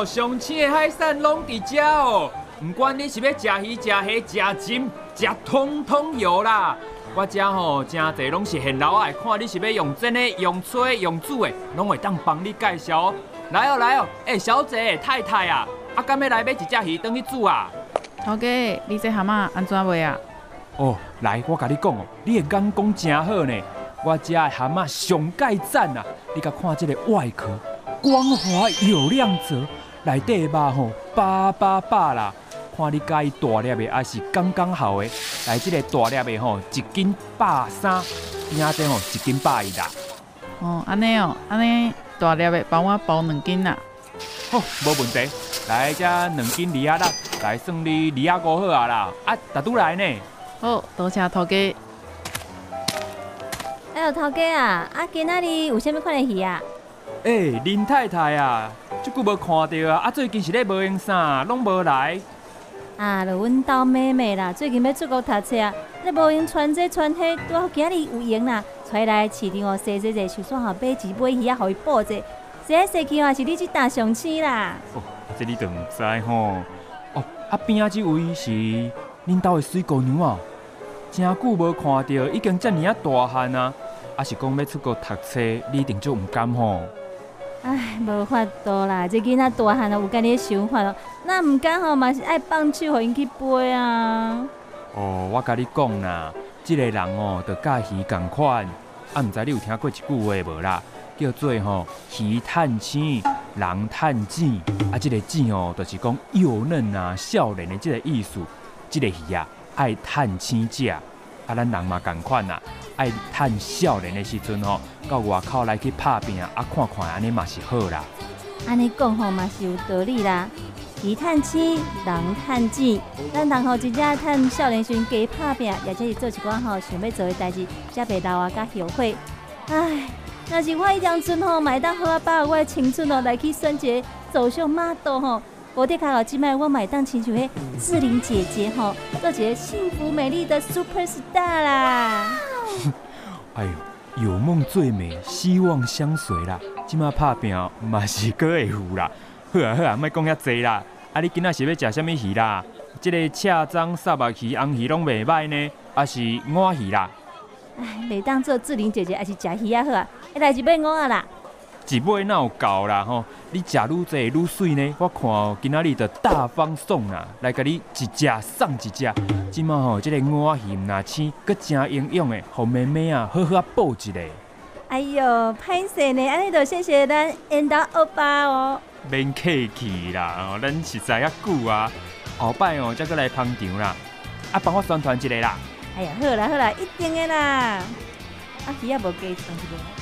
上青的海产拢伫遮哦。唔管你是要食鱼、食虾、食金、食通通有啦。我遮吼真侪拢是现老爱，看你是要用蒸的、用吹、用煮的，拢会当帮你介绍哦。来哦来哦，小姐、太太啊，敢要来买一只鱼转去煮啊？ 头家，你这蛤蟆安怎卖啊？ 哦，来，我甲你讲哦，你的眼光真好呢。我遮的蛤蟆上介赞啊！你甲看这个外壳，光滑有亮泽，内底的肉吼巴啦。看你介意大粒的，还是刚刚好的。来，这个大粒的吼，1斤130，边仔吼1斤110啦。 哦，安尼哦，安尼大粒的帮我包2斤啦。 好，无问题。来，这2斤2仔6，来算你2仔5好啊啦。大拄来呢。 好，多谢头家。 哎呦，头家啊，今仔日有啥物款的鱼啊？ 林太太啊，即久无看到啊，最近是咧无用啥，拢无来。 就阮兜妹妹啦，最近要出国读册啊，咧无用传这传迄，拄好今日有闲啦，带来市场哦，踅踅，想说买一尾鱼啊，互伊补者。踅踅去啊，是你即搭上青啦。 哦，这你都唔知吼。哦，边仔即位是恁兜的水姑娘啊，真久无看到，已经遮尔大汉啊，是讲要出国读册，你一定就唔甘吼。 唉，无法度啦，这囡仔大汉啊，有家己的想法咯。那唔敢吼，嘛是爱放手，互因去飞啊。 哦，我甲你讲啦，这个人哦，就甲鱼同款，唔知你有听过一句话无啦？叫做吼鱼探青，人探钱。这个钱哦，就是讲幼嫩啊、少年的这个意思。这个鱼啊，爱探青食。咱人嘛同款啦，爱趁少年的时阵吼，到外口来去打拼，看看安尼嘛是好啦。 安尼讲吼嘛是有道理啦。鱼趁钱，人趁钱，咱人吼真正趁少年时阵加打拼，也则是做一寡吼想要做的代志，才袂老啊甲后悔。唉，若是我迄当阵吼，嘛会当好好把握我的青春哦，来去选一个走上马道吼。无得卡好，即摆我买当亲像迄志玲姐姐吼，做一个幸福美丽的 super star 啦。 哎呦，有梦最美，希望相随啦。即摆拍拼嘛是阁会有啦。好啊好啊，莫讲遐济啦。你今仔是要食啥物鱼啦？即个赤章、沙目鱼、红鱼拢袂歹呢，是晏鱼啦。 哎，袂当做志玲姐姐，还是食鱼啊好啊。来一尾晏啦。 一尾哪有够啦吼！你食愈济愈水呢。我看哦，今仔日就大方送啦，来甲你一只送一只。即马吼，这个晏鱼毋若青，阁真营养的，互妹妹啊好好补一个。 哎呦，歹势呢，安尼就谢谢咱缘投欧巴哦。 免客气啦，咱实在遐久啊，后摆哦再阁来捧场啦。帮我宣传一个啦。 哎呀，好啦好啦，一定的啦。鱼也无加送一个。